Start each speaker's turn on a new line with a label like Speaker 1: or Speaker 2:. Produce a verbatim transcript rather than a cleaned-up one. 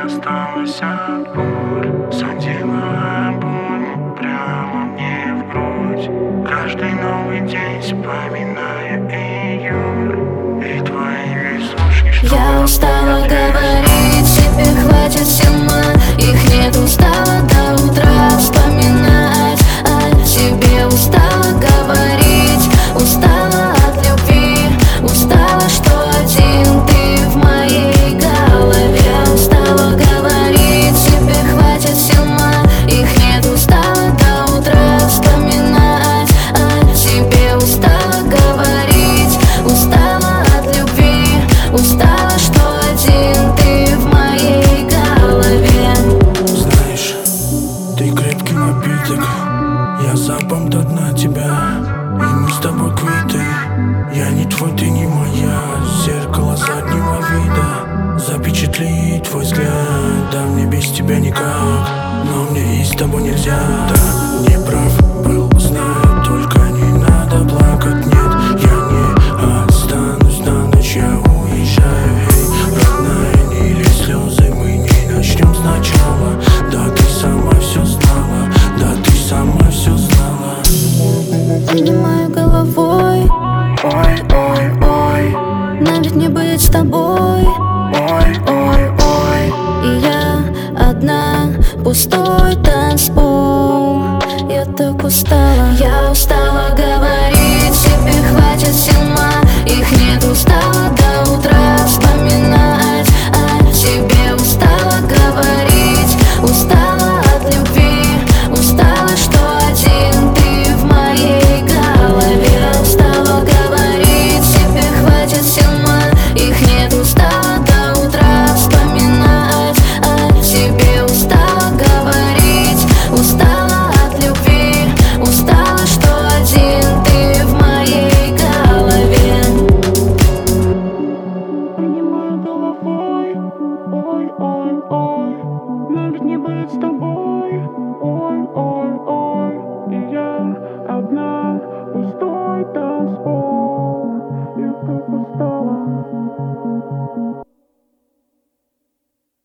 Speaker 1: осталась от боль. Садила боль прямо мне в грудь. Каждый новый день вспоминая июль и твои веснушки, что
Speaker 2: я устала говорить, тебе хватит сил, их нет. Устала до утра вспоминать о тебе. Устала говорить, устала от любви. Устала, что один ты в моей голове. Устала говорить, тебе хватит сил, их нет. Устала до утра вспоминать о тебе. Устала говорить, устала от любви. Устала, что один ты в моей голове.
Speaker 1: Знаешь, ты крепкий напиток, я запом до дна тебя, и мы с тобой квиты. Я не твой, ты не моя, зеркало заднего вида запечатлит твой взгляд. Да, мне без тебя никак, но мне и с тобой нельзя. Да, не прав был, знаю, только не надо плакать. Нет, я не останусь на ночь, я уезжаю. Эй, родная, не лезь слезы, мы не начнем сначала. Да, ты сама все знала, да, ты сама все знала.
Speaker 2: Поднимаю головой, ой, ой, ой, нам ведь не быть с тобой, ой, ой, ой. И я одна, пустой танцпол. Я так устала, я устала говорить, тебе хватит сил, их нет. Устала